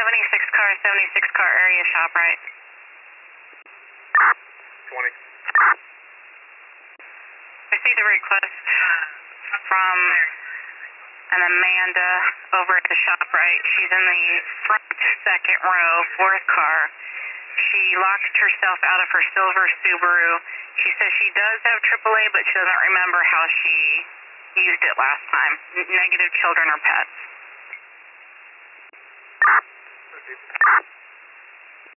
76 car area shop, right? 20. Received a request from an Amanda over at the shop, right? She's in the front second row, fourth car. She locked herself out of her silver Subaru. She says she does have AAA, but she doesn't remember how she used it last time. Negative children or pets.